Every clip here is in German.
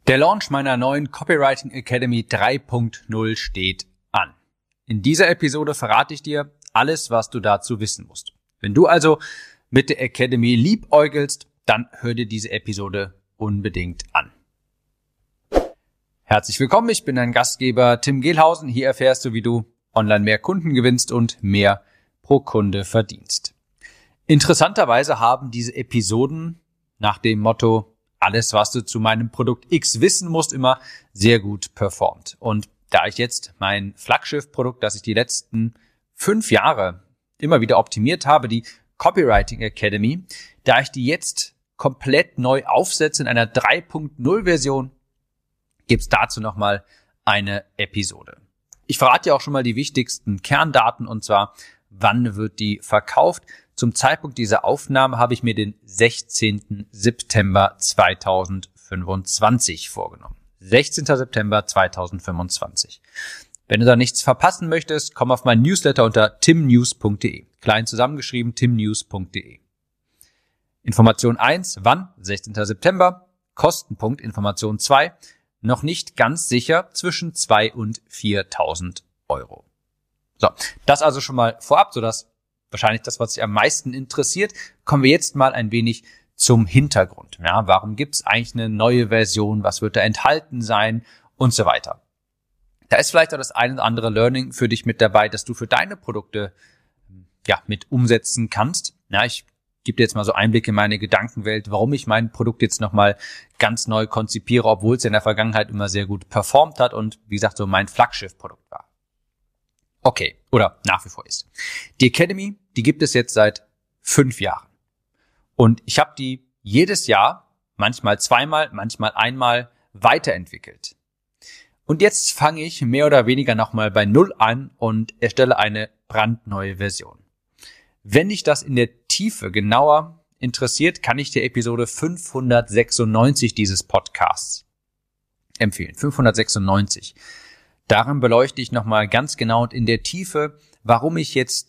Der Launch meiner neuen Copywriting Academy 3.0 steht an. In dieser Episode verrate ich dir alles, was du dazu wissen musst. Wenn du also mit der Academy liebäugelst, dann hör dir diese Episode unbedingt an. Herzlich willkommen, ich bin dein Gastgeber Tim Gehlhausen. Hier erfährst du, wie du online mehr Kunden gewinnst und mehr pro Kunde verdienst. Interessanterweise haben diese Episoden nach dem Motto alles, was du zu meinem Produkt X wissen musst, immer sehr gut performt. Und da ich jetzt mein Flaggschiff-Produkt, das ich die letzten 5 Jahre immer wieder optimiert habe, die Copywriting Academy, da ich die jetzt komplett neu aufsetze in einer 3.0-Version, gibt's dazu nochmal eine Episode. Ich verrate dir auch schon mal die wichtigsten Kerndaten, und zwar, wann wird die verkauft. Zum Zeitpunkt dieser Aufnahme habe ich mir den 16. September 2025 vorgenommen. 16. September 2025. Wenn du da nichts verpassen möchtest, komm auf meinen Newsletter unter timnews.de. Klein zusammengeschrieben, timnews.de. Information 1, wann? 16. September. Kostenpunkt, Information 2, noch nicht ganz sicher, zwischen 2.000 und 4.000 Euro. So, das also schon mal vorab, sodass wahrscheinlich das, was dich am meisten interessiert. Kommen wir jetzt mal ein wenig zum Hintergrund. Ja, warum gibt es eigentlich eine neue Version? Was wird da enthalten sein? Und so weiter. Da ist vielleicht auch das ein oder andere Learning für dich mit dabei, dass du für deine Produkte mit umsetzen kannst. Ja, ich gebe dir jetzt mal so Einblick in meine Gedankenwelt, warum ich mein Produkt jetzt nochmal ganz neu konzipiere, obwohl es in der Vergangenheit immer sehr gut performt hat und wie gesagt so mein Flaggschiff-Produkt war. Okay, oder nach wie vor ist. Die Academy, die gibt es jetzt seit 5 Jahren. Und ich habe die jedes Jahr, manchmal zweimal, manchmal einmal weiterentwickelt. Und jetzt fange ich mehr oder weniger nochmal bei Null an und erstelle eine brandneue Version. Wenn dich das in der Tiefe genauer interessiert, kann ich dir Episode 596 dieses Podcasts empfehlen. 596. Darin beleuchte ich nochmal ganz genau und in der Tiefe, warum ich jetzt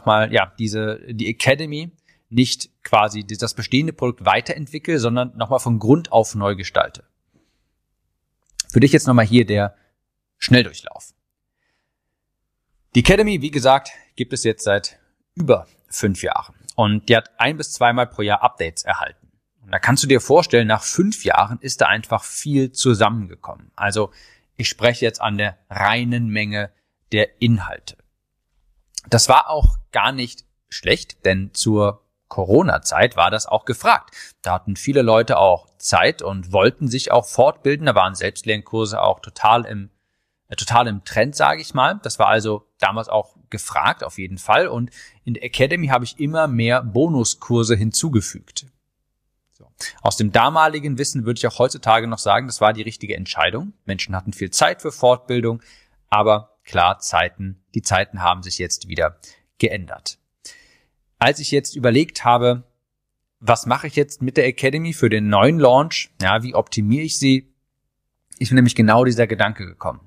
die Academy nicht quasi das bestehende Produkt weiterentwickle, sondern nochmal von Grund auf neu gestalte. Für dich jetzt nochmal hier der Schnelldurchlauf. Die Academy, wie gesagt, gibt es jetzt seit über 5 Jahren und die hat 1- bis 2-mal pro Jahr Updates erhalten. Und da kannst du dir vorstellen, nach 5 Jahren ist da einfach viel zusammengekommen. Also ich spreche jetzt an der reinen Menge der Inhalte. Das war auch gar nicht schlecht, denn zur Corona-Zeit war das auch gefragt. Da hatten viele Leute auch Zeit und wollten sich auch fortbilden. Da waren Selbstlernkurse auch total im Trend, sage ich mal. Das war also damals auch gefragt, auf jeden Fall. Und in der Academy habe ich immer mehr Bonuskurse hinzugefügt. Aus dem damaligen Wissen würde ich auch heutzutage noch sagen, das war die richtige Entscheidung. Menschen hatten viel Zeit für Fortbildung, aber klar, die Zeiten haben sich jetzt wieder geändert. Als ich jetzt überlegt habe, was mache ich jetzt mit der Academy für den neuen Launch, wie optimiere ich sie, ist mir nämlich genau dieser Gedanke gekommen.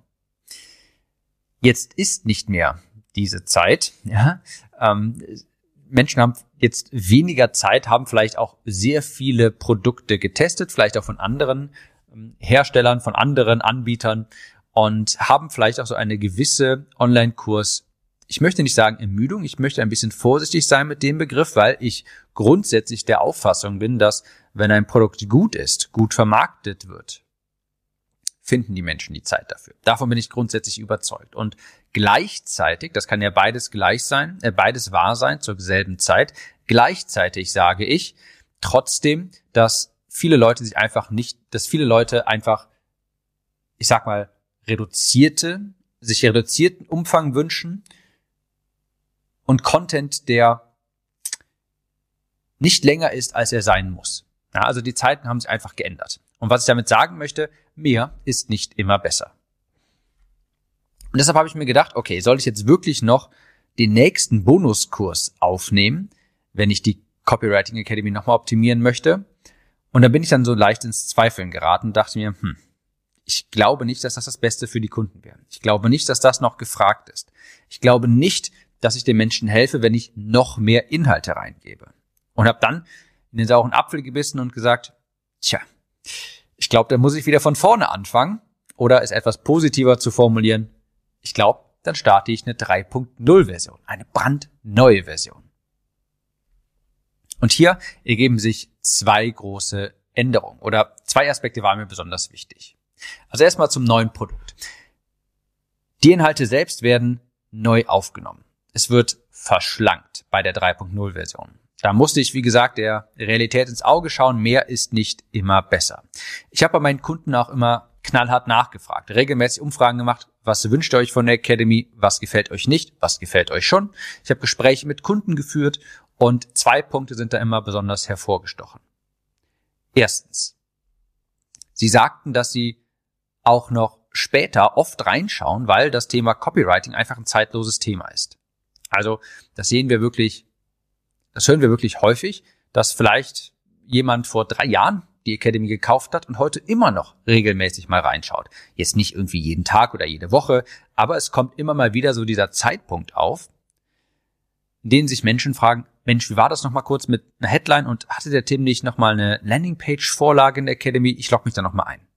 Jetzt ist nicht mehr diese Zeit, Menschen haben jetzt weniger Zeit, haben vielleicht auch sehr viele Produkte getestet, vielleicht auch von anderen Herstellern, von anderen Anbietern und haben vielleicht auch so eine gewisse Online-Kurs, ich möchte nicht sagen Ermüdung, ich möchte ein bisschen vorsichtig sein mit dem Begriff, weil ich grundsätzlich der Auffassung bin, dass wenn ein Produkt gut ist, gut vermarktet wird, finden die Menschen die Zeit dafür. Davon bin ich grundsätzlich überzeugt. Und gleichzeitig, das kann ja beides gleich sein, beides wahr sein zur selben Zeit, gleichzeitig sage ich trotzdem, dass viele Leute einfach, ich sag mal, reduzierten Umfang wünschen und Content, der nicht länger ist, als er sein muss. Ja, also die Zeiten haben sich einfach geändert. Und was ich damit sagen möchte, mehr ist nicht immer besser. Und deshalb habe ich mir gedacht, okay, soll ich jetzt wirklich noch den nächsten Bonuskurs aufnehmen, wenn ich die Copywriting Academy nochmal optimieren möchte? Und da bin ich dann so leicht ins Zweifeln geraten und dachte mir, ich glaube nicht, dass das Beste für die Kunden wäre. Ich glaube nicht, dass das noch gefragt ist. Ich glaube nicht, dass ich den Menschen helfe, wenn ich noch mehr Inhalte reingebe. Und habe dann in den sauren Apfel gebissen und gesagt, Ich glaube, da muss ich wieder von vorne anfangen oder es etwas positiver zu formulieren. Ich glaube, dann starte ich eine 3.0 Version, eine brandneue Version. Und hier ergeben sich zwei große Änderungen oder zwei Aspekte waren mir besonders wichtig. Also erstmal zum neuen Produkt. Die Inhalte selbst werden neu aufgenommen. Es wird verschlankt bei der 3.0 Version. Da musste ich, wie gesagt, der Realität ins Auge schauen. Mehr ist nicht immer besser. Ich habe bei meinen Kunden auch immer knallhart nachgefragt, regelmäßig Umfragen gemacht. Was wünscht ihr euch von der Academy? Was gefällt euch nicht? Was gefällt euch schon? Ich habe Gespräche mit Kunden geführt und zwei Punkte sind da immer besonders hervorgestochen. Erstens, sie sagten, dass sie auch noch später oft reinschauen, weil das Thema Copywriting einfach ein zeitloses Thema ist. Also das hören wir wirklich häufig, dass vielleicht jemand vor 3 Jahren die Academy gekauft hat und heute immer noch regelmäßig mal reinschaut. Jetzt nicht irgendwie jeden Tag oder jede Woche, aber es kommt immer mal wieder so dieser Zeitpunkt auf, in dem sich Menschen fragen, Mensch, wie war das nochmal kurz mit einer Headline und hatte der Tim nicht nochmal eine Landingpage-Vorlage in der Academy? Ich logge mich da nochmal ein.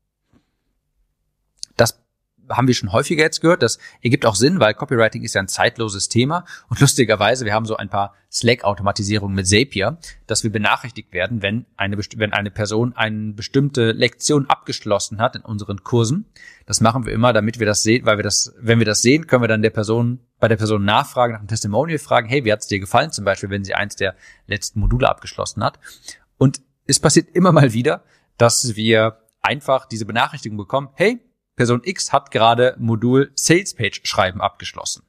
Das haben wir schon häufiger jetzt gehört. Das ergibt auch Sinn, weil Copywriting ist ja ein zeitloses Thema. Und lustigerweise, wir haben so ein paar Slack-Automatisierungen mit Zapier, dass wir benachrichtigt werden, wenn eine Person eine bestimmte Lektion abgeschlossen hat in unseren Kursen. Das machen wir immer, damit wir das sehen, weil wenn wir das sehen, können wir dann bei der Person nachfragen, nach einem Testimonial fragen, hey, wie hat es dir gefallen? Zum Beispiel, wenn sie eins der letzten Module abgeschlossen hat. Und es passiert immer mal wieder, dass wir einfach diese Benachrichtigung bekommen, hey, Person X hat gerade Modul Salespage schreiben abgeschlossen.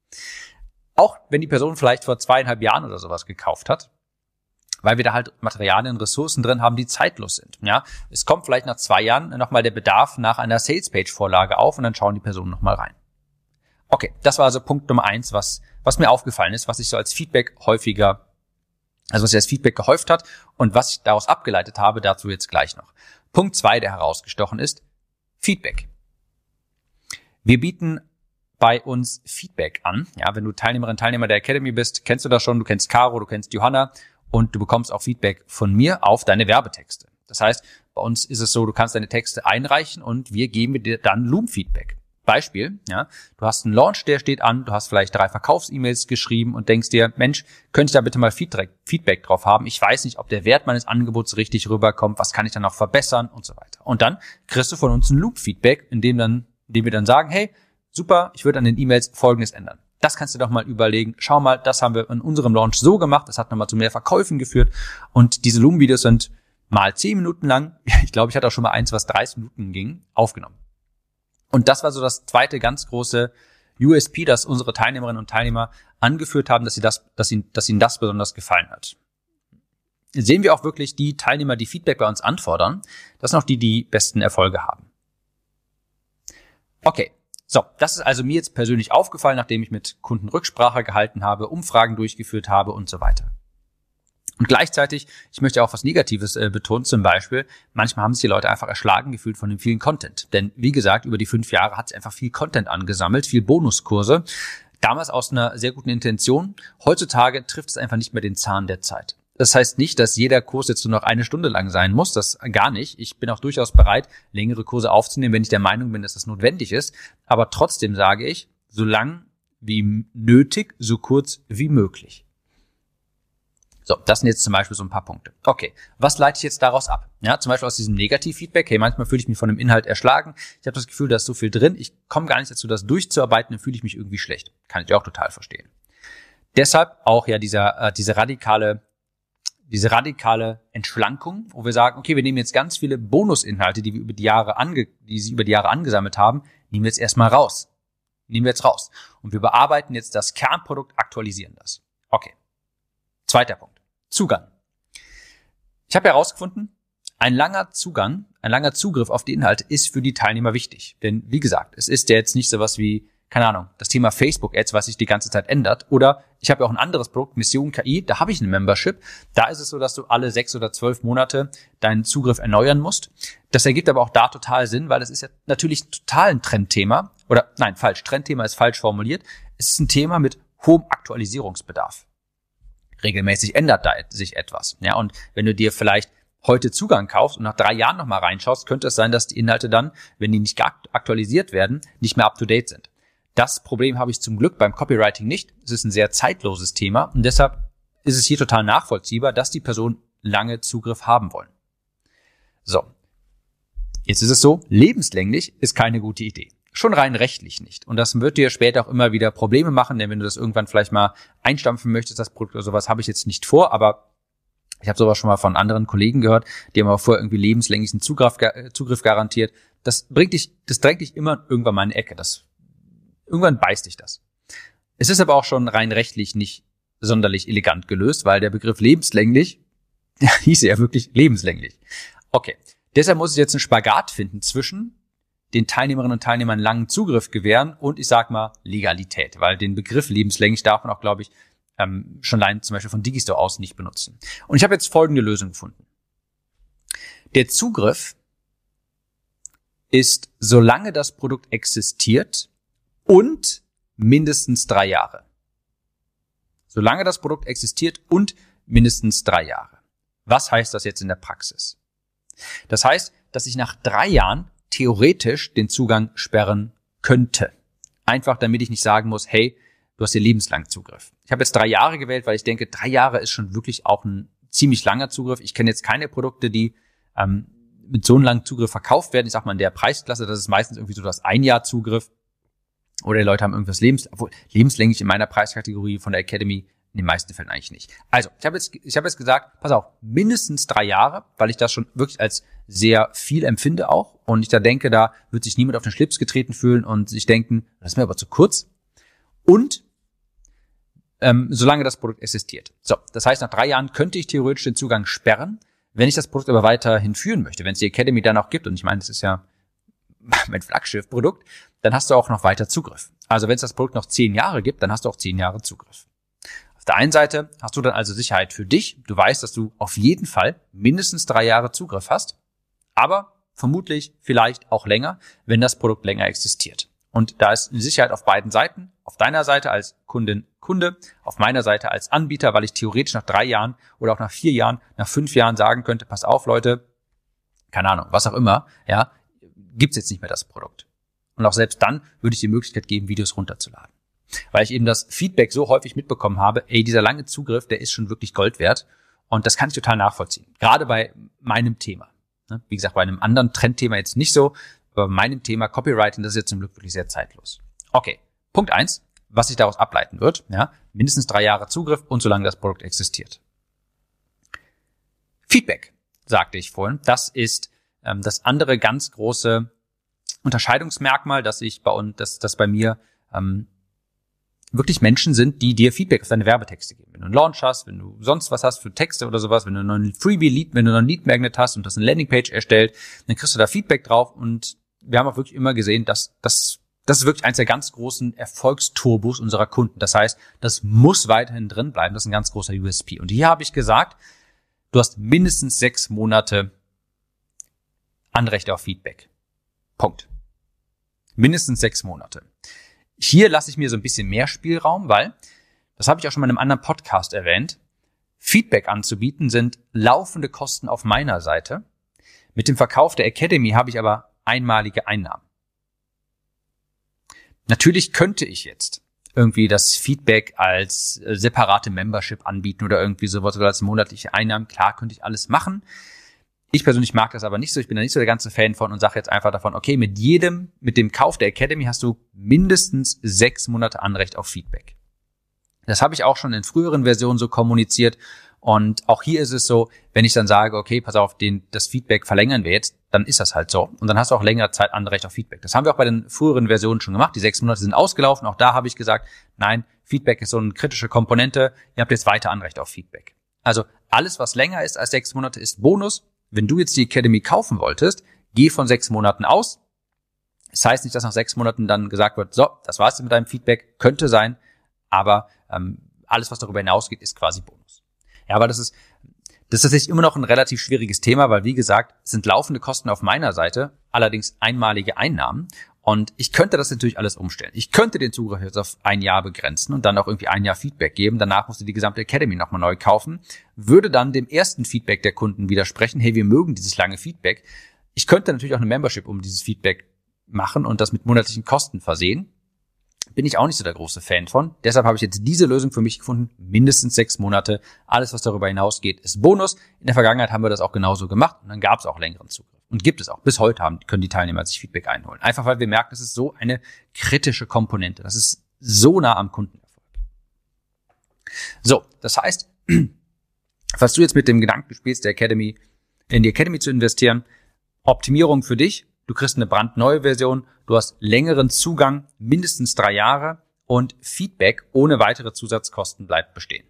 Auch wenn die Person vielleicht vor 2,5 Jahren oder sowas gekauft hat, weil wir da halt Materialien, Ressourcen drin haben, die zeitlos sind. Ja, es kommt vielleicht nach 2 Jahren nochmal der Bedarf nach einer Salespage-Vorlage auf und dann schauen die Personen nochmal rein. Okay, das war also Punkt Nummer 1, was mir aufgefallen ist, was ich so als Feedback was sich als Feedback gehäuft hat und was ich daraus abgeleitet habe, dazu jetzt gleich noch. Punkt 2, der herausgestochen ist, Feedback. Wir bieten bei uns Feedback an. Ja, wenn du Teilnehmer der Academy bist, kennst du das schon, du kennst Caro, du kennst Johanna und du bekommst auch Feedback von mir auf deine Werbetexte. Das heißt, bei uns ist es so, du kannst deine Texte einreichen und wir geben dir dann Loom-Feedback. Beispiel, ja, du hast einen Launch, der steht an, du hast vielleicht 3 Verkaufs-E-Mails geschrieben und denkst dir, Mensch, könnte ich da bitte mal Feedback drauf haben? Ich weiß nicht, ob der Wert meines Angebots richtig rüberkommt, was kann ich dann noch verbessern und so weiter. Und dann kriegst du von uns ein Loop-Feedback, in dem wir dann sagen, hey, super, ich würde an den E-Mails Folgendes ändern. Das kannst du doch mal überlegen. Schau mal, das haben wir in unserem Launch so gemacht, das hat nochmal zu mehr Verkäufen geführt und diese Loom-Videos sind mal 10 Minuten lang, ich glaube, ich hatte auch schon mal eins, was 30 Minuten ging, aufgenommen. Und das war so das zweite ganz große USP, das unsere Teilnehmerinnen und Teilnehmer angeführt haben, dass ihnen das besonders gefallen hat. Sehen wir auch wirklich die Teilnehmer, die Feedback bei uns anfordern, das sind auch die besten Erfolge haben. Okay, so, das ist also mir jetzt persönlich aufgefallen, nachdem ich mit Kunden Rücksprache gehalten habe, Umfragen durchgeführt habe und so weiter. Und gleichzeitig, ich möchte auch was Negatives betonen, zum Beispiel, manchmal haben sich die Leute einfach erschlagen gefühlt von dem vielen Content. Denn wie gesagt, über die 5 Jahre hat sich einfach viel Content angesammelt, viel Bonuskurse, damals aus einer sehr guten Intention. Heutzutage trifft es einfach nicht mehr den Zahn der Zeit. Das heißt nicht, dass jeder Kurs jetzt nur noch 1 Stunde lang sein muss, das gar nicht. Ich bin auch durchaus bereit, längere Kurse aufzunehmen, wenn ich der Meinung bin, dass das notwendig ist. Aber trotzdem sage ich, so lang wie nötig, so kurz wie möglich. So, das sind jetzt zum Beispiel so ein paar Punkte. Okay, was leite ich jetzt daraus ab? Ja, zum Beispiel aus diesem Negativ-Feedback. Hey, manchmal fühle ich mich von dem Inhalt erschlagen. Ich habe das Gefühl, da ist so viel drin. Ich komme gar nicht dazu, das durchzuarbeiten. Dann fühle ich mich irgendwie schlecht. Kann ich auch total verstehen. Deshalb auch ja diese radikale Entschlankung, wo wir sagen, okay, wir nehmen jetzt ganz viele Bonusinhalte, die sie über die Jahre angesammelt haben, nehmen wir jetzt erstmal raus. Und wir bearbeiten jetzt das Kernprodukt, aktualisieren das. Okay. Zweiter Punkt. Zugang. Ich habe herausgefunden, ein langer Zugriff auf die Inhalte ist für die Teilnehmer wichtig. Denn wie gesagt, es ist ja jetzt nicht sowas wie, keine Ahnung, das Thema Facebook-Ads, was sich die ganze Zeit ändert. Oder ich habe ja auch ein anderes Produkt, Mission KI, da habe ich eine Membership. Da ist es so, dass du alle 6 oder 12 Monate deinen Zugriff erneuern musst. Das ergibt aber auch da total Sinn, weil das ist ja natürlich total ein Trendthema. Trendthema ist falsch formuliert. Es ist ein Thema mit hohem Aktualisierungsbedarf. Regelmäßig ändert da sich etwas. Ja, und wenn du dir vielleicht heute Zugang kaufst und nach 3 Jahren nochmal reinschaust, könnte es sein, dass die Inhalte dann, wenn die nicht aktualisiert werden, nicht mehr up-to-date sind. Das Problem habe ich zum Glück beim Copywriting nicht. Es ist ein sehr zeitloses Thema und deshalb ist es hier total nachvollziehbar, dass die Personen lange Zugriff haben wollen. So, jetzt ist es so, lebenslänglich ist keine gute Idee. Schon rein rechtlich nicht. Und das wird dir später auch immer wieder Probleme machen, denn wenn du das irgendwann vielleicht mal einstampfen möchtest, das Produkt oder sowas, habe ich jetzt nicht vor, aber ich habe sowas schon mal von anderen Kollegen gehört, die haben aber vorher irgendwie lebenslänglichen Zugriff garantiert. Das drängt dich immer irgendwann mal in die Ecke. Irgendwann beißt dich das. Es ist aber auch schon rein rechtlich nicht sonderlich elegant gelöst, weil der Begriff lebenslänglich, der hieß ja wirklich lebenslänglich. Okay, deshalb muss ich jetzt einen Spagat finden zwischen den Teilnehmerinnen und Teilnehmern langen Zugriff gewähren und ich sag mal Legalität, weil den Begriff lebenslänglich darf man auch, glaube ich, schon allein zum Beispiel von Digistore aus nicht benutzen. Und ich habe jetzt folgende Lösung gefunden. Der Zugriff ist, solange das Produkt existiert und mindestens 3 Jahre. Solange das Produkt existiert und mindestens 3 Jahre. Was heißt das jetzt in der Praxis? Das heißt, dass ich nach 3 Jahren theoretisch den Zugang sperren könnte. Einfach, damit ich nicht sagen muss, hey, du hast hier lebenslang Zugriff. Ich habe jetzt 3 Jahre gewählt, weil ich denke, 3 Jahre ist schon wirklich auch ein ziemlich langer Zugriff. Ich kenne jetzt keine Produkte, die mit so einem langen Zugriff verkauft werden. Ich sag mal, in der Preisklasse, das ist meistens irgendwie so, du hast 1 Jahr Zugriff oder die Leute haben irgendwas lebenslänglich in meiner Preiskategorie von der Academy in den meisten Fällen eigentlich nicht. Also, ich habe jetzt gesagt, pass auf, mindestens 3 Jahre, weil ich das schon wirklich als sehr viel empfinde auch und ich da denke, da wird sich niemand auf den Schlips getreten fühlen und sich denken, das ist mir aber zu kurz. Und solange das Produkt existiert. So, das heißt, nach 3 Jahren könnte ich theoretisch den Zugang sperren, wenn ich das Produkt aber weiterhin führen möchte. Wenn es die Academy dann auch gibt, und ich meine, das ist ja mein Flaggschiff-Produkt, dann hast du auch noch weiter Zugriff. Also wenn es das Produkt noch 10 Jahre gibt, dann hast du auch 10 Jahre Zugriff. Auf der einen Seite hast du dann also Sicherheit für dich. Du weißt, dass du auf jeden Fall mindestens 3 Jahre Zugriff hast, aber vermutlich vielleicht auch länger, wenn das Produkt länger existiert. Und da ist eine Sicherheit auf beiden Seiten. Auf deiner Seite als Kunde, auf meiner Seite als Anbieter, weil ich theoretisch nach 3 Jahren oder auch nach 4 Jahren, nach 5 Jahren sagen könnte, pass auf, Leute, keine Ahnung, was auch immer, ja, gibt's jetzt nicht mehr das Produkt. Und auch selbst dann würde ich die Möglichkeit geben, Videos runterzuladen. Weil ich eben das Feedback so häufig mitbekommen habe, dieser lange Zugriff, der ist schon wirklich Gold wert. Und das kann ich total nachvollziehen. Gerade bei meinem Thema. Wie gesagt, bei einem anderen Trendthema jetzt nicht so, aber bei meinem Thema Copywriting, das ist jetzt zum Glück wirklich sehr zeitlos. Okay, Punkt 1, was sich daraus ableiten wird, ja, mindestens 3 Jahre Zugriff und solange das Produkt existiert. Feedback, sagte ich vorhin, das ist das andere ganz große Unterscheidungsmerkmal, dass bei mir wirklich Menschen sind, die dir Feedback auf deine Werbetexte geben. Wenn du einen Launch hast, wenn du sonst was hast für Texte oder sowas, wenn du noch einen Freebie-Lead, wenn du noch einen Lead-Magnet hast und das eine Landingpage erstellt, dann kriegst du da Feedback drauf und wir haben auch wirklich immer gesehen, dass das ist wirklich eins der ganz großen Erfolgsturbos unserer Kunden. Das heißt, das muss weiterhin drin bleiben. Das ist ein ganz großer USP. Und hier habe ich gesagt, du hast mindestens 6 Monate Anrecht auf Feedback. Punkt. Mindestens 6 Monate. Hier lasse ich mir so ein bisschen mehr Spielraum, weil, das habe ich auch schon mal in einem anderen Podcast erwähnt, Feedback anzubieten sind laufende Kosten auf meiner Seite. Mit dem Verkauf der Academy habe ich aber einmalige Einnahmen. Natürlich könnte ich jetzt irgendwie das Feedback als separate Membership anbieten oder irgendwie sowas oder als monatliche Einnahmen. Klar, könnte ich alles machen. Ich persönlich mag das aber nicht so. Ich bin da nicht so der ganze Fan von und sage jetzt einfach davon, okay, mit dem Kauf der Academy hast du mindestens 6 Monate Anrecht auf Feedback. Das habe ich auch schon in früheren Versionen so kommuniziert. Und auch hier ist es so, wenn ich dann sage, okay, pass auf, das Feedback verlängern wir jetzt, dann ist das halt so. Und dann hast du auch längere Zeit Anrecht auf Feedback. Das haben wir auch bei den früheren Versionen schon gemacht. Die 6 Monate sind ausgelaufen. Auch da habe ich gesagt, nein, Feedback ist so eine kritische Komponente. Ihr habt jetzt weiter Anrecht auf Feedback. Also alles, was länger ist als 6 Monate, ist Bonus. Wenn du jetzt die Academy kaufen wolltest, geh von 6 Monaten aus. Das heißt nicht, dass nach 6 Monaten dann gesagt wird, so, das war's mit deinem Feedback, könnte sein, aber alles, was darüber hinausgeht, ist quasi Bonus. Ja, aber das ist tatsächlich immer noch ein relativ schwieriges Thema, weil, wie gesagt, es sind laufende Kosten auf meiner Seite, allerdings einmalige Einnahmen. Und ich könnte das natürlich alles umstellen. Ich könnte den Zugriff jetzt auf ein Jahr begrenzen und dann auch irgendwie ein Jahr Feedback geben. Danach musste die gesamte Academy nochmal neu kaufen. Würde dann dem ersten Feedback der Kunden widersprechen. Hey, wir mögen dieses lange Feedback. Ich könnte natürlich auch eine Membership um dieses Feedback machen und das mit monatlichen Kosten versehen. Bin ich auch nicht so der große Fan von. Deshalb habe ich jetzt diese Lösung für mich gefunden. Mindestens 6 Monate. Alles, was darüber hinausgeht, ist Bonus. In der Vergangenheit haben wir das auch genauso gemacht und dann gab es auch längeren Zugriff. Und gibt es auch. Bis heute können die Teilnehmer sich Feedback einholen. Einfach weil wir merken, das ist so eine kritische Komponente. Das ist so nah am Kundenerfolg. So, das heißt, falls du jetzt mit dem Gedanken spielst, in die Academy zu investieren, Optimierung für dich, du kriegst eine brandneue Version, du hast längeren Zugang, mindestens 3 Jahre und Feedback ohne weitere Zusatzkosten bleibt bestehen.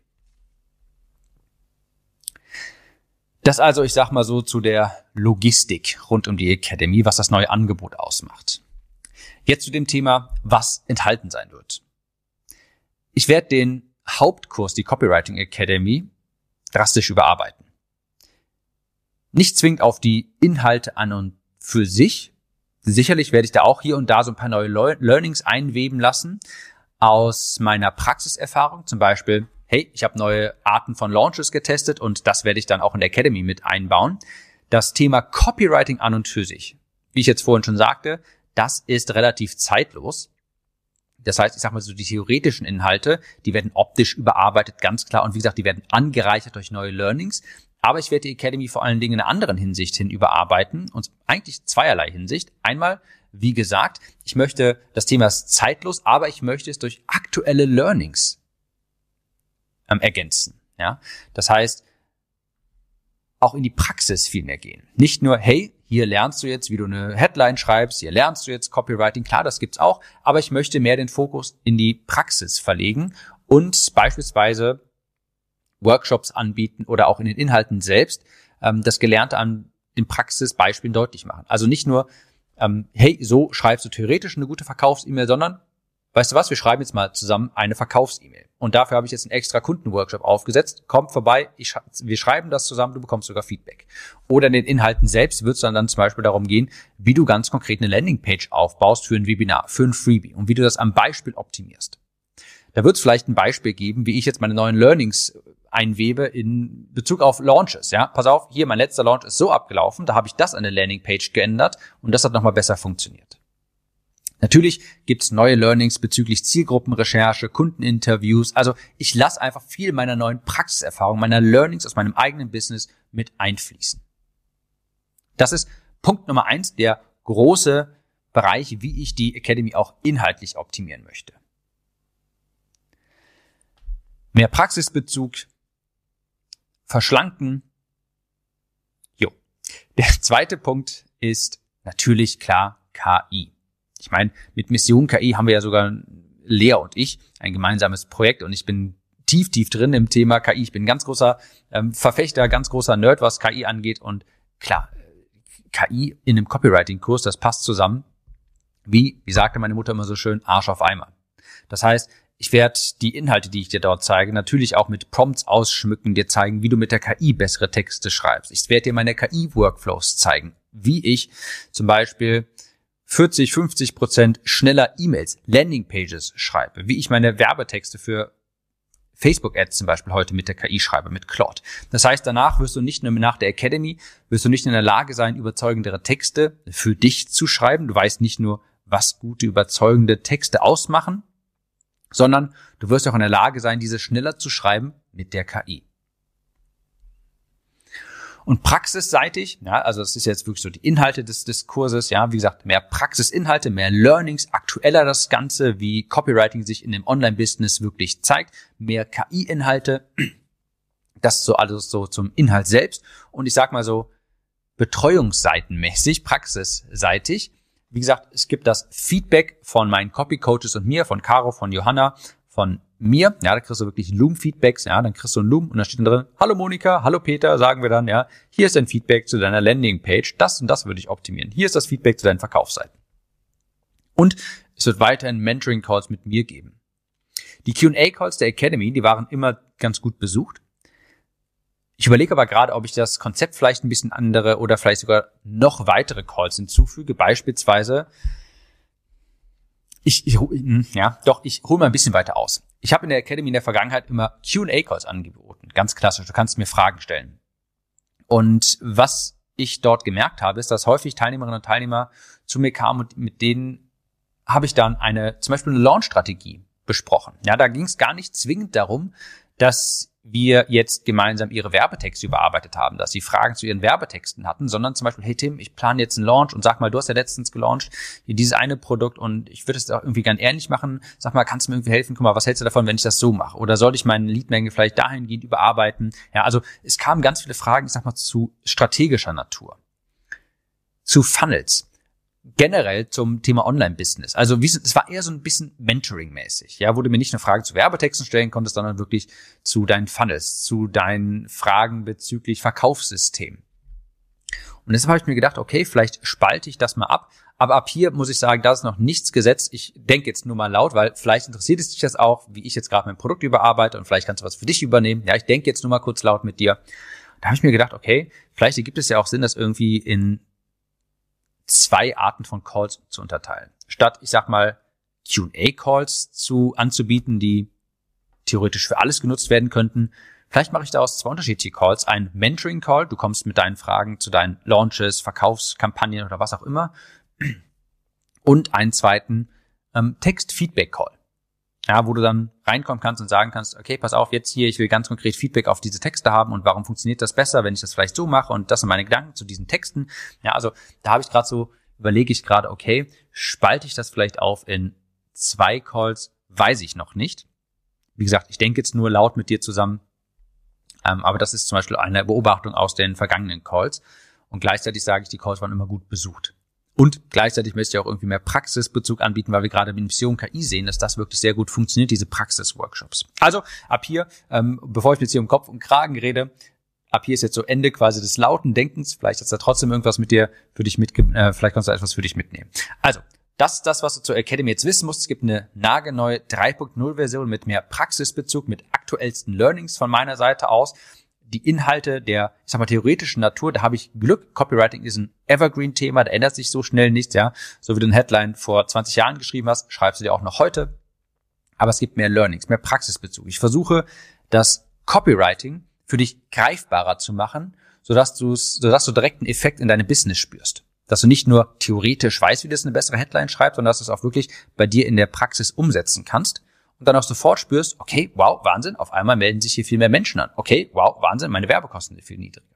Das also, ich sag mal so, zu der Logistik rund um die Academy, was das neue Angebot ausmacht. Jetzt zu dem Thema, was enthalten sein wird. Ich werde den Hauptkurs, die Copywriting Academy, drastisch überarbeiten. Nicht zwingend auf die Inhalte an und für sich. Sicherlich werde ich da auch hier und da so ein paar neue Learnings einweben lassen aus meiner Praxiserfahrung. Zum Beispiel, hey, ich habe neue Arten von Launches getestet und das werde ich dann auch in der Academy mit einbauen. Das Thema Copywriting an und für sich, wie ich jetzt vorhin schon sagte, das ist relativ zeitlos. Das heißt, ich sag mal so, die theoretischen Inhalte, die werden optisch überarbeitet, ganz klar. Und wie gesagt, die werden angereichert durch neue Learnings. Aber ich werde die Academy vor allen Dingen in einer anderen Hinsicht hin überarbeiten. Und eigentlich zweierlei Hinsicht. Einmal, wie gesagt, ich möchte, das Thema ist zeitlos, aber ich möchte es durch aktuelle Learnings ergänzen. Ja, das heißt, auch in die Praxis viel mehr gehen. Nicht nur, hey, hier lernst du jetzt, wie du eine Headline schreibst, hier lernst du jetzt Copywriting, klar, das gibt's auch, aber ich möchte mehr den Fokus in die Praxis verlegen und beispielsweise Workshops anbieten oder auch in den Inhalten selbst das Gelernte an den Praxisbeispielen deutlich machen. Also nicht nur, hey, so schreibst du theoretisch eine gute Verkaufs-E-Mail, sondern weißt du was, wir schreiben jetzt mal zusammen eine Verkaufs-E-Mail. Und dafür habe ich jetzt einen extra Kundenworkshop aufgesetzt. Kommt vorbei, wir schreiben das zusammen, du bekommst sogar Feedback. Oder in den Inhalten selbst wird es dann zum Beispiel darum gehen, wie du ganz konkret eine Landingpage aufbaust für ein Webinar, für ein Freebie und wie du das am Beispiel optimierst. Da wird es vielleicht ein Beispiel geben, wie ich jetzt meine neuen Learnings einwebe in Bezug auf Launches. Ja, pass auf, hier mein letzter Launch ist so abgelaufen, da habe ich das an der Landingpage geändert und das hat nochmal besser funktioniert. Natürlich gibt's neue Learnings bezüglich Zielgruppenrecherche, Kundeninterviews. Also ich lasse einfach viel meiner neuen Praxiserfahrung, meiner Learnings aus meinem eigenen Business mit einfließen. Das ist Punkt Nummer 1, der große Bereich, wie ich die Academy auch inhaltlich optimieren möchte. Mehr Praxisbezug, verschlanken. Der zweite Punkt ist natürlich klar KI. Ich meine, mit Mission KI haben wir ja sogar Lea und ich ein gemeinsames Projekt und ich bin tief drin im Thema KI. Ich bin ganz großer Verfechter, ganz großer Nerd, was KI angeht und klar, KI in einem Copywriting-Kurs, das passt zusammen wie sagte meine Mutter immer so schön, Arsch auf Eimer. Das heißt, ich werde die Inhalte, die ich dir dort zeige, natürlich auch mit Prompts ausschmücken, dir zeigen, wie du mit der KI bessere Texte schreibst. Ich werde dir meine KI-Workflows zeigen, wie ich zum Beispiel 40-50% schneller E-Mails, Landingpages schreibe, wie ich meine Werbetexte für Facebook-Ads zum Beispiel heute mit der KI schreibe, mit Claude. Das heißt, danach wirst du nicht nur nach der Academy, wirst du nicht in der Lage sein, überzeugendere Texte für dich zu schreiben. Du weißt nicht nur, was gute, überzeugende Texte ausmachen, sondern du wirst auch in der Lage sein, diese schneller zu schreiben mit der KI. Und praxisseitig, ja, also das ist jetzt wirklich so die Inhalte des Kurses, ja, wie gesagt, mehr Praxisinhalte, mehr Learnings, aktueller das Ganze, wie Copywriting sich in dem Online-Business wirklich zeigt, mehr KI-Inhalte, das ist so alles so zum Inhalt selbst. Und ich sag mal so, betreuungsseitenmäßig, praxisseitig, wie gesagt, es gibt das Feedback von meinen Copy-Coaches und mir, von Caro, von Johanna, von mir, ja, da kriegst du wirklich Loom-Feedbacks, ja, dann kriegst du ein Loom und da steht dann drin, hallo Monika, hallo Peter, sagen wir dann, ja, hier ist ein Feedback zu deiner Landingpage, das und das würde ich optimieren, hier ist das Feedback zu deinen Verkaufsseiten. Und es wird weiterhin Mentoring-Calls mit mir geben. Die Q&A-Calls der Academy, die waren immer ganz gut besucht. Ich überlege aber gerade, ob ich das Konzept vielleicht ein bisschen andere oder vielleicht sogar noch weitere Calls hinzufüge, beispielsweise Ich hole mal ein bisschen weiter aus. Ich habe in der Academy in der Vergangenheit immer Q&A-Calls angeboten. Ganz klassisch, du kannst mir Fragen stellen. Und was ich dort gemerkt habe, ist, dass häufig Teilnehmerinnen und Teilnehmer zu mir kamen und mit denen habe ich dann zum Beispiel eine Launch-Strategie besprochen. Ja, da ging es gar nicht zwingend darum, dass wir jetzt gemeinsam ihre Werbetexte überarbeitet haben, dass sie Fragen zu ihren Werbetexten hatten, sondern zum Beispiel, hey Tim, ich plane jetzt einen Launch und sag mal, du hast ja letztens gelauncht, hier dieses eine Produkt und ich würde es auch irgendwie gern ähnlich machen. Sag mal, kannst du mir irgendwie helfen? Guck mal, was hältst du davon, wenn ich das so mache? Oder soll ich meine Leadmenge vielleicht dahingehend überarbeiten? Ja, also es kamen ganz viele Fragen, ich sag mal, zu strategischer Natur, zu Funnels, generell zum Thema Online-Business. Also es war eher so ein bisschen Mentoring-mäßig, ja, wo du mir nicht nur Fragen zu Werbetexten stellen konntest, sondern wirklich zu deinen Funnels, zu deinen Fragen bezüglich Verkaufssystemen. Und deshalb habe ich mir gedacht, okay, vielleicht spalte ich das mal ab. Aber ab hier muss ich sagen, da ist noch nichts gesetzt. Ich denke jetzt nur mal laut, weil vielleicht interessiert es dich das auch, wie ich jetzt gerade mein Produkt überarbeite und vielleicht kannst du was für dich übernehmen. Ja, ich denke jetzt nur mal kurz laut mit dir. Da habe ich mir gedacht, okay, vielleicht ergibt es ja auch Sinn, das irgendwie in 2 Arten von Calls zu unterteilen. Statt, ich sag mal, Q&A-Calls anzubieten, die theoretisch für alles genutzt werden könnten, vielleicht mache ich daraus 2 unterschiedliche Calls. Ein Mentoring-Call, du kommst mit deinen Fragen zu deinen Launches, Verkaufskampagnen oder was auch immer. Und einen zweiten Text-Feedback-Call. Ja, wo du dann reinkommen kannst und sagen kannst, okay, pass auf, jetzt hier, ich will ganz konkret Feedback auf diese Texte haben und warum funktioniert das besser, wenn ich das vielleicht so mache und das sind meine Gedanken zu diesen Texten. Ja, also da überlege ich gerade, okay, spalte ich das vielleicht auf in 2 Calls, weiß ich noch nicht. Wie gesagt, ich denke jetzt nur laut mit dir zusammen, aber das ist zum Beispiel eine Beobachtung aus den vergangenen Calls und gleichzeitig sage ich, die Calls waren immer gut besucht. Und gleichzeitig möchte ich auch irgendwie mehr Praxisbezug anbieten, weil wir gerade mit Mission KI sehen, dass das wirklich sehr gut funktioniert, diese Praxis-Workshops. Also ab hier, bevor ich jetzt hier um Kopf und Kragen rede, ab hier ist jetzt so Ende quasi des lauten Denkens. Vielleicht ist da trotzdem irgendwas mit dir für dich vielleicht kannst du etwas für dich mitnehmen. Also, das ist das, was du zur Academy jetzt wissen musst. Es gibt eine nagelneue 3.0-Version mit mehr Praxisbezug, mit aktuellsten Learnings von meiner Seite aus. Die Inhalte der, ich sag mal, theoretischen Natur, da habe ich Glück. Copywriting ist ein Evergreen-Thema, da ändert sich so schnell nichts, ja. So wie du ein Headline vor 20 Jahren geschrieben hast, schreibst du dir auch noch heute. Aber es gibt mehr Learnings, mehr Praxisbezug. Ich versuche, das Copywriting für dich greifbarer zu machen, sodass du direkt einen Effekt in deinem Business spürst. Dass du nicht nur theoretisch weißt, wie du eine bessere Headline schreibst, sondern dass du es auch wirklich bei dir in der Praxis umsetzen kannst. Und dann auch sofort spürst, okay, wow, Wahnsinn, auf einmal melden sich hier viel mehr Menschen an. Okay, wow, Wahnsinn, meine Werbekosten sind viel niedriger.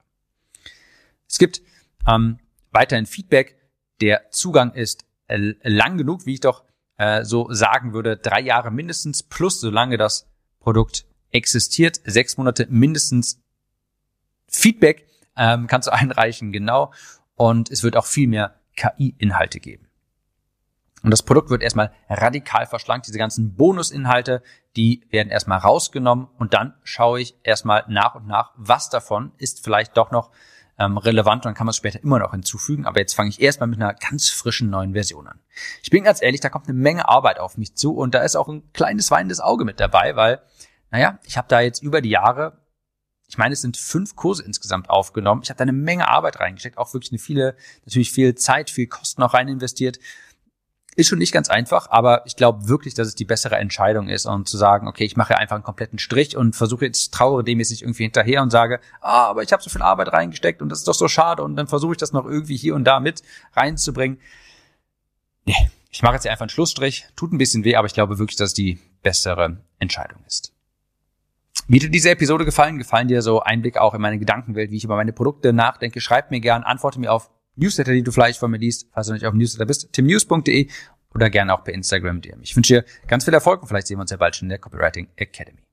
Es gibt weiterhin Feedback. Der Zugang ist lang genug, wie ich doch so sagen würde, 3 Jahre mindestens plus, solange das Produkt existiert. 6 Monate mindestens Feedback kannst du einreichen, genau. Und es wird auch viel mehr KI-Inhalte geben. Und das Produkt wird erstmal radikal verschlankt. Diese ganzen Bonusinhalte, die werden erstmal rausgenommen und dann schaue ich erstmal nach und nach, was davon ist vielleicht doch noch relevant und dann kann man es später immer noch hinzufügen. Aber jetzt fange ich erstmal mit einer ganz frischen neuen Version an. Ich bin ganz ehrlich, da kommt eine Menge Arbeit auf mich zu und da ist auch ein kleines weinendes Auge mit dabei, weil, ich habe da jetzt über die Jahre, ich meine, es sind 5 Kurse insgesamt aufgenommen. Ich habe da eine Menge Arbeit reingesteckt, auch wirklich natürlich viel Zeit, viel Kosten auch rein investiert. Ist schon nicht ganz einfach, aber ich glaube wirklich, dass es die bessere Entscheidung ist, und zu sagen, okay, ich mache einfach einen kompletten Strich und trauere dem jetzt nicht irgendwie hinterher und sage, aber ich habe so viel Arbeit reingesteckt und das ist doch so schade und dann versuche ich das noch irgendwie hier und da mit reinzubringen. Nee, ich mache jetzt einfach einen Schlussstrich, tut ein bisschen weh, aber ich glaube wirklich, dass es die bessere Entscheidung ist. Wie dir diese Episode gefallen dir so Einblick auch in meine Gedankenwelt, wie ich über meine Produkte nachdenke? Schreib mir gern, antworte mir auf Newsletter, die du vielleicht von mir liest, falls du nicht auf dem Newsletter bist, timnews.de oder gerne auch per Instagram DM. Ich wünsche dir ganz viel Erfolg und vielleicht sehen wir uns ja bald schon in der Copywriting Academy.